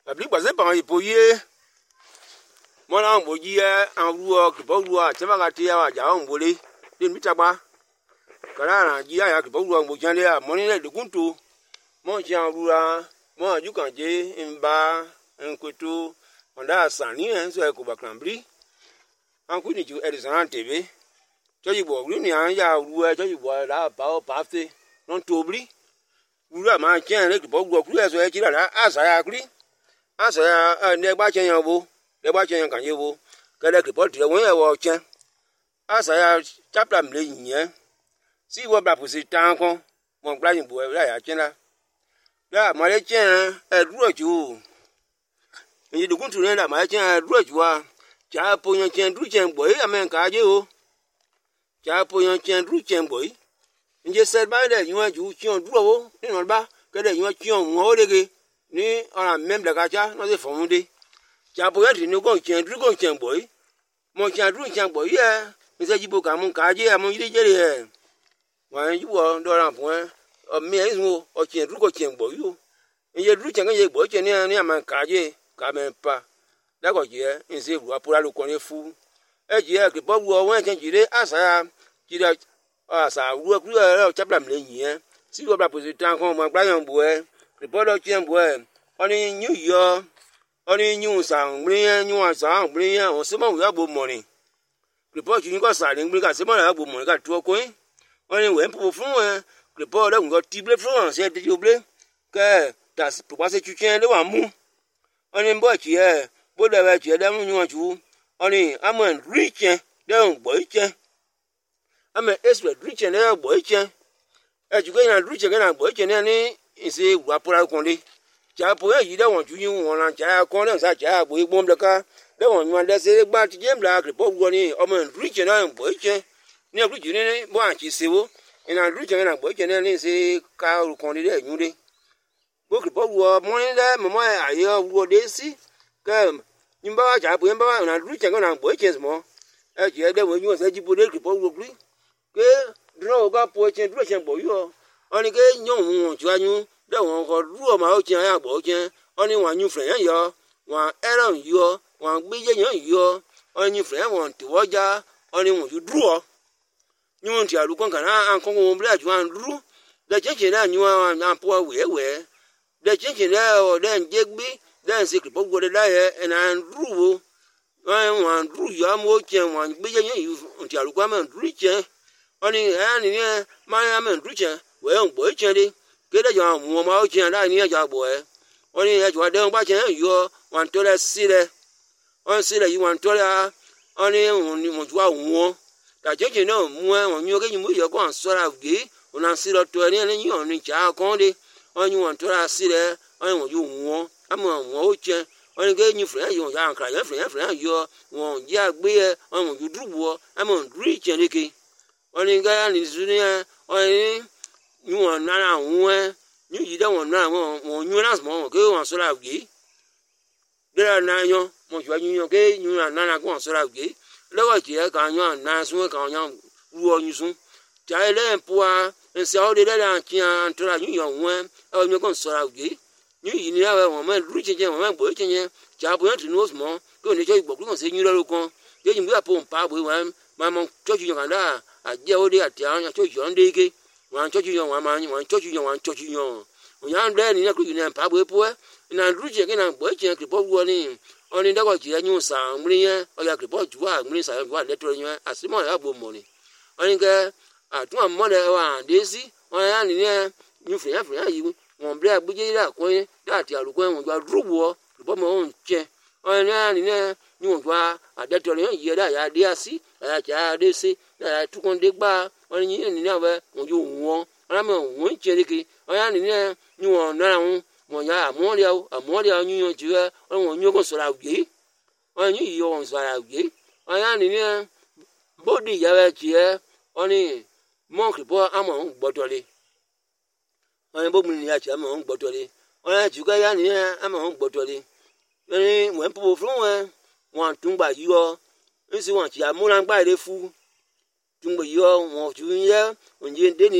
Abli baze pa ipoye. Mona mboji en ruo kipo ruo chema kati ya ja mbole. Ni mitaba. Kana ji ya kipo ruo mbojande ya moni le dukuntu. Mo jan ruo mo ajukanje mba nkwetu onda sani enso ko bakrambri. Anku ni ju Edison TV. Toyibo ru ni an ya ruo toyibo la pa o pafte non tobri. Uru ma chen le kipo ruo kru eso e jira asaya kri. Asaya ne gba chen yan bo. Le gba chen yan kan ye bo. Kele kipo dire won e wo chen. Asaya chapter mle yin. Si wo bra pusi tan kon. Mo gba yin bo e ya chen la. Ya ma le chen e ruo ju. Yin du kuntu ne la ma chen ruo ju wa. Cha po yan chen du chen boy amen ka je o. Cha po yan chen du chen boy. Nje set ba de yin ju chen du o. Ni no ba ke de yin chen won o de ni ona membre ka cha no se fon de. Cha po yan ni ko chen du ko chen boy. Mo chen du chen boy ye. Mi se jibo ka mun ka je mo ide je re. Wa yin wo do ran fun o mi e so o chen du ko chen boy yo. Nje du chen ye boy chen ni aman ka je ka men pa. Da ko je nse ru apura lo ko ni fu. E je ke bo wo won chen jire asa jira asa ru ku e chapla mle yin. Si wo bra positan kon mo gba yan bo e. Ke bo lo chen bo e. Oni nyu yo. Oni nyu sang mri nyu sang mri o se mo ya bo mo ni. Ke bo ju ko sa ni mri ka se mo ya bo mo ni ka tu ko yin. Oni we po fun e. Ke bo le ngo tible fun se ti oble. Ke ta po pa se chu chen le wa mu. Oni bo chi e. Bo le wa chi da mu nyu chu. Oni amen richen de ngbo ichen. Amen eswe richen de ngbo ichen. E ju ke na richen ke na ngbo ichen ni ise wa pora kon le. Cha po yi de won ju yin won lan cha kon le sa cha bo igbon le ka. De won yu de se gba ti jem la ke po wo ni amen richen na ngbo ichen. Ni agru ju ni bo an chi se wo. Ina richen na ngbo ichen ni se ka ru kon le de yun de. Bo ke po wo mo ni de mo ayo wo de si. Ke nimba wa cha bo nimba wa na richen na ngbo ichen mo. E je de won yu se jibo de ke po wo gri. Ke dro ga po chen dro chen bo yo. Oni ke nyon won ju anyu de won ko ru ma o chen ya bo chen. Oni wan nyu fren yo. Wan eran yo. Wan gbe je yan yo. Oni fren won ti wo ja. Oni won ju dro. Nyon ti alu kon kan an kon won bla ju an ru. De chen na nyu an po we we. De chen na o de nje gbe. De se ke bo go de la ye en an ru wo. Wan ru yo mo chen wan gbe je yan yo ti alu kwa man ru chen. Oni ani ni ma man ru chen. We on bo chen de. Ke de jo mo ma o chen la ni ja bo e. Oni e jo de ba chen yo wan to le si le. On si le yi wan to la. Oni ni mo ju awon. Ta chen na mu won nyu ke nyu yo ko an so ra ge. Ona si lo to ni ni on ni cha kon de. Oni wan to la si le. Oni won ju won. Amo won o chen. Oni ke nyu fren yo ya nkra ya fren yo won ji agbe e. Oni won ju drubo. Amo dri chen de ke. Oni ga ni su ni oni nyu won na won nyu yi de won na won nyu na mo ke won so la ge. De na yo mo ju anyu yo ke nyu na ko won so la ge. Lewo ti e ka nyu na sun ka nyu ru onyu sun. Ja ele po a nse o de la ti an to la nyu yo won e nyu ko so la ge. Nyu yi ni la won ma ru chen won ma bo chen ja bo ti no mo ko ni jo igbo ko se nyu lo kon. Je nyu ya po pa bo wan ma mo chochu yo kan da a je o de ati an chochu yo nde ke. Wan chochu yo wan ma wan chochu yo. Onyan de ni na ku ni pa bo po e. Na ru chen ke na bo chen ke po wo ni. Oni da ko ti anyu sa mri yen o ya ke po ju a mri sa yo le to yen asimo ya bo mo ni. Oni ke atun mo le wa de si. Oni ya ni nyu fren yi won bre agbeje ra ko yin da ti aruko won gba rubo bo mo on che. Oni ya ni nyu won gba ade to yen yi da ya de asi ya cha de si ya tu kon de gba. Oni ni na we won ju won ara me won che de ki. Oni ya ni nyu won na won mo ya amoria nyu yo ju e won nyu ko so la gbe. Oni yi yo won so la gbe. Oni ya ni body ya we chi e oni mo ke bo amo gbodole. Oni bo mi ya chi amo gbodole. Oni ju ga ya ni amo gbodole. Oni won po fun we won tun gba yo. Nsi won chi amura gba ire fu. tumba yo mo chunya onje deni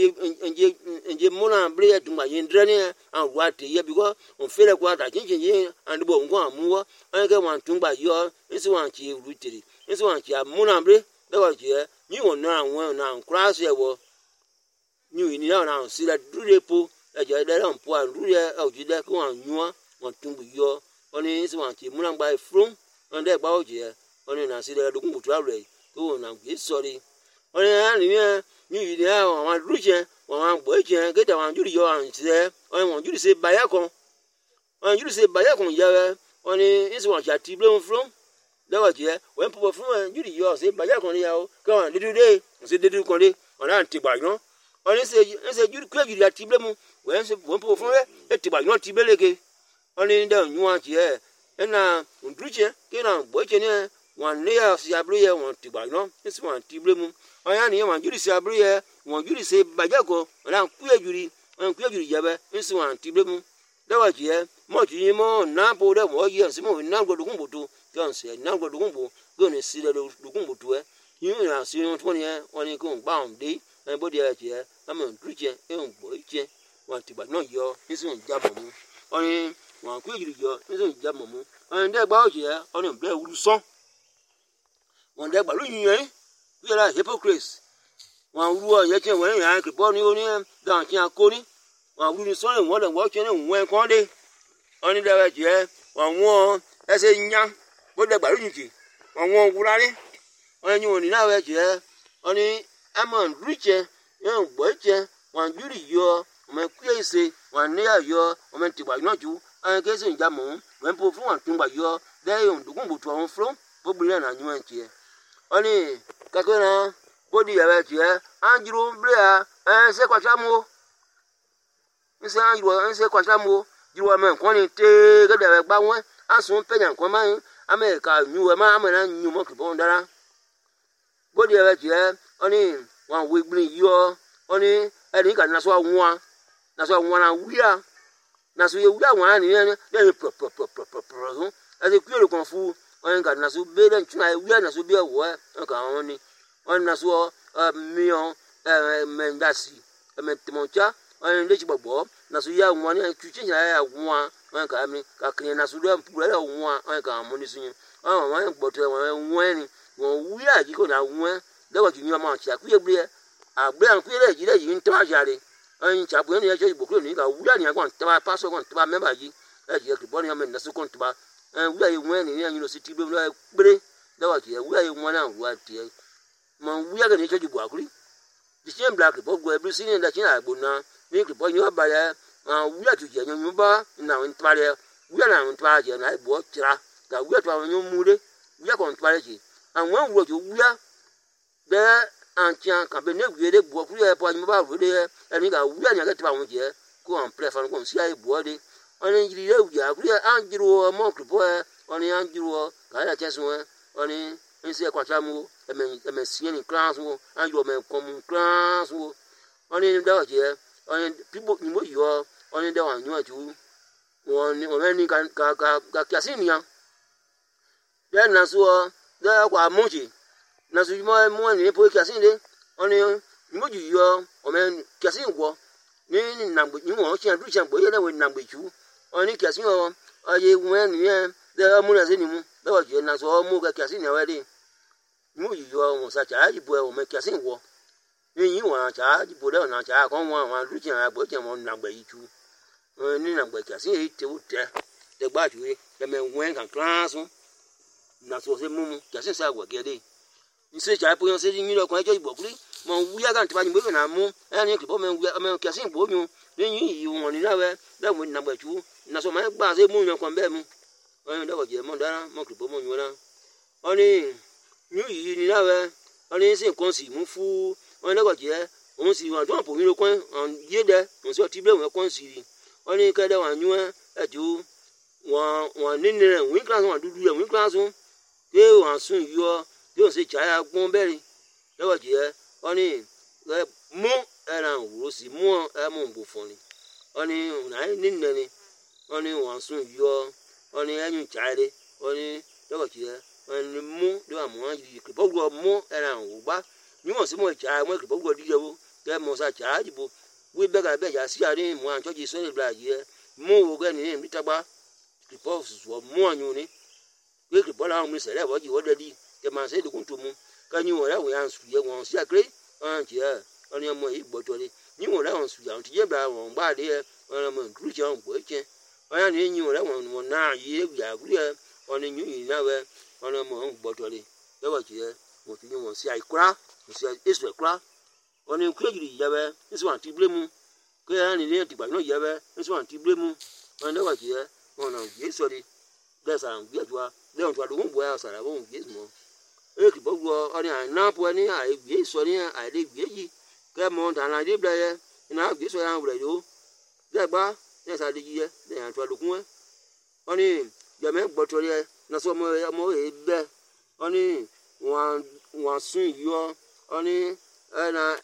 nje mona bre tumba yendrene an wate ye because on fere kwa ta chinje and bo ngwa muwo an ke wan tumba yo nsi wan chi rutiri nsi wan chi mona bre da wa je ni won na won na class ye wo ni na si la durepo e je da ran po an dure o ji da ko an nyua wan tumbu yo oni nsi wan chi mona gba from on de gba o je oni na si da dokun butu awre ko na gbe sorry oni ani ni ya wan ruche wan gbo je ge da wan juri yo an se oni wan juri se baya kon on juri se baya kon ya oni nsi wan cha ti blom from da wa je wen po from juri yo se baya kon ya o ko an dedude se dedu kon de ona ti gba yon oni se juri kwa juri ati blom wen po from e ti gba yon ti beleke oni da nyua je na ndruche ke na gbo je ne wan ne ya si abru ye wan ti gba yon nsi wan ti blom oya ni wan juri se abru ye wan juri se baya ko na ku juri yabe nsi wan ti blom da wa je mo ji mo na po de mo ye nsi mo na godu kumbutu kan se na godu kumbu go ne si de du kumbutu e yin ya si on to ne oni ko gba on de en bo de je am ndruche e on bo je wan ti gba no yo nsi on jabo mu oni wan ku juri yo nsi on jabo mu on de gba o je oni bre wuru so on de gba lu yin yin we are hypocrites wan wuru o ye chen wen ya ke bo ni oni dan chen akoni wan wuru ni so le won le wo chen ni won kon de oni de wa je wan won ese nya bo de gba lu yin wan won wurare oni won ni na wa je oni amon ruche yan gbo je wan juri yo me ku ese wan ne yo o me ti gba no ju an ke se nja mo wen po fun wan tun gba yo de yon dugun butu on from bo bri na nyu an tie oni kakona body ya je anjuru bria se kwa chamu nse anjuru nse kwa chamu jiwa men kon ni te ga de gba won asun pe yan kon ma america nyu ma amana nyu mo kbo ndara body ya je oni wan we gbin yo oni eni ka na so won na wia na so ye wia wan ni ne pro ase ku kon fu oni ka na so be den tuna wia na so be wo ka oni on na so mion mendasi metemoncha on le gbogbo na so ya won ni tuchi ya won on ka mi ka kire na so do mpure ya won on ka mo ni sun on won gboto won ni won wi aji ko na won de wa junyo ma cha ku ye gbe agbe an ku ye ji de yi nta jare on cha bu ni ya je gbokro ni ka wi ani agbon ta paso kon ta member ji e je ki bo ni men na so kon ta wi ayi won ni ya university be lo gbere de wa ji wi ayi won na wa ti man we are going to you buakuri the same black boy go every sin that na agbona ni ke boy ni wa ba ya we are to je nyun ba na won tare we are na won tare je na bo tira ga we to awon mure we are kon tare je and when we to we are there antian ka be ne we de bo kuri e bo ni ba we de eni ga we are nya ga tira won je ko an prefer ko si ai bo de oni jiri ye we are kuri anjiro mo ko boy oni anjiro ga ya chesu oni nse kwa chamu eme sieni class wo anjo me kom class wo oni da je oni people ni mo yo oni da wan nyu aju won ni ka kiasinia then na so da kwa moji na so mo ni po kiasinde oni ni mo ju yo o me kiasin wo ni na gbo ni won se du se gbo ye na we na gbo ju oni kiasin o aye won ni e da mo na se ni mu da je na so mo ka kiasinia we de mu yo mo sa cha ji bo o me kiasin wo yin wa cha ji bo de na cha kon wa du chen agbo chen mo na gbo yi ju ni na gbo kiasin e te o te de gba ju e me wen kan class na so se mu kiasin sa gbo gede ni se cha po yon se ni lo kon jo ibo kuri mo wi aga nti ba ni mo na mu e ni ki bo me kiasin bo yun ni yin yi won ni na we da mo na gbo ju na so ma gba se mu yan kon be mu o da go je mo dara mo ki bo mo yun na oni ni yi ni na we oni se kon si mu fu oni le go je on si wa don po mi lo kon on ye de on se ti ble won kon si oni ke de wa nyu e ju won ni ni win class won dudu e win class ke won sun yo yo se cha ya gbon beri le go je oni mu era wo si mu e mu bo fun ni oni na ni ni oni won sun yo oni enyu cha re oni le go je oni mu do amu yi ke bo mo era wo ba ni mo se mo cha mo ke bo di jewo ke mo sa cha jibo we be ga be ja si ari mo an choji so ni bla ye mo wo ge ni mi tagba ke po so mo anyu ni we ke bola mu se le bo ji wo de di ke ma se de kun to mu ka ni wo ra wo yan su ye won si akre an je oni mo yi gbo to le ni wo ra won su ya ti je bla won gba de oni mo gru je won bo je oya ni ni wo ra won na ye ya gru ye oni nyu yi na we oni mo gbo to le le wo je mo ti ni won si aikura mo si esu ekura oni kwejiri yabe nso anti blemu ke ani ni ti gba no yabe nso anti blemu oni wa je ona ye sori desa ngbe jwa le on twa do mo ya sara bo ngbe mo e ki bo go oni na po ni a ye sori a le gbe yi ke mo dan na de bla ye na gbe so ya bla yo de gba desa de yi ye de an twa do kun oni je me gbo to ye na so mo e be oni wan sun yo oni na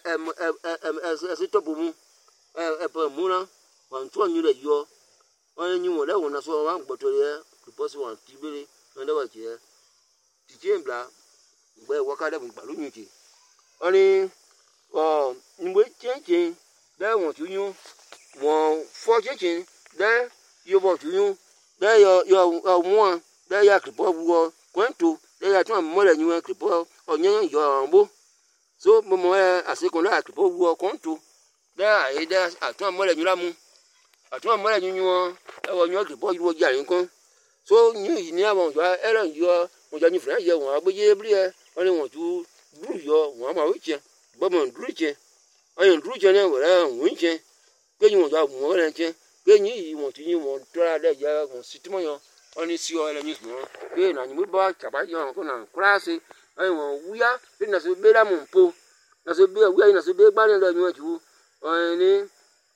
topo mu pe mu na wan to nyu le yo won nyu wo le won na so wan gboto le ko so wan ti bere na da wa je ti je mbla gbe wo ka de bu gbalu nyu ti oni ngbe chenchen da won tu nyu won fo chenchen da yo bo tu nyu da yo mu da ya kripo wo kwento da ya tun mo le nyu kripo onyan yo ambo so mo asekon la kripo wo kwento da e da atun mo le nyu la mu atun mo le nyu e wo nyu kripo wo jare nkan so nyu yi ni awon jo eran yo mo ja nyu fran ye won agbeje bri e won le won tu bru yo won ma wi che bo mo ndru che ayin ndru che ne wo ra won che pe nyu won ja mo le che pe nyu yi won tu nyu won to ra de ja won sitimo yo oni si o ele nyu mo pe na nyu ba chaba yo ko na krasi ayin won wuya pe na so be la mo po na so be wuya na so be gba ni lo nyu ju oni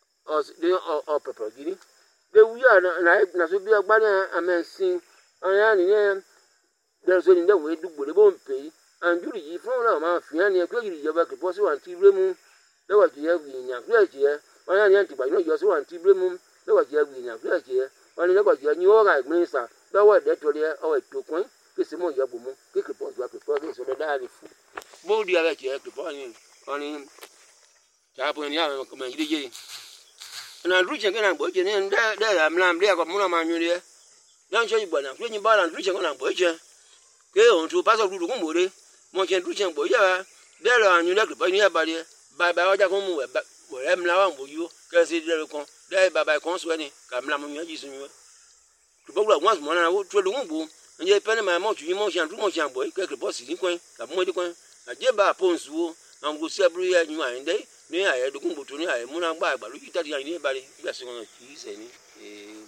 o pepe giri be wuya na so be gba ni amensin aya ni ne de so ni de we dugbo le bo npe anjuri yi fun na ma fi ani e ko yiri je ba ke po si wan ti bremu le wa ti ye wi nya ku e je aya ni anti ba no yo so wan ti bremu le wa ti ye wi nya ku e je oni le ko je ni o ga gbin sa da wa de to le o e to kun ke se mo yo bo mo ke po jo ke po ke so de da ni fu bo di ala je ke po ni oni ta po ni a ko me yiri je na ru je ke na bo je ni de amlam de ko mu na ma nyu le dan so igbo na fu ni ba na ru je ko na bo je ke on tu paso ru kun mo re mo je ru je bo ya de lo anyu le ko ni ba de ba oja kun mu we ba wo re mla wa mo yo ke se de kon de baba kon so ni ka mla mo nyu ji sun yo tu bo gba once mo na wo tu lu bo nje pe ni ma mo tu mo shan bo ke boss ni kon ka mo di kon aje ba ponsu wo na ngo si abru ya nyu an de ni aye dokun bo tu ni aye mo na gba agba lu ti ta di ni ba re bi ase kon ki se ni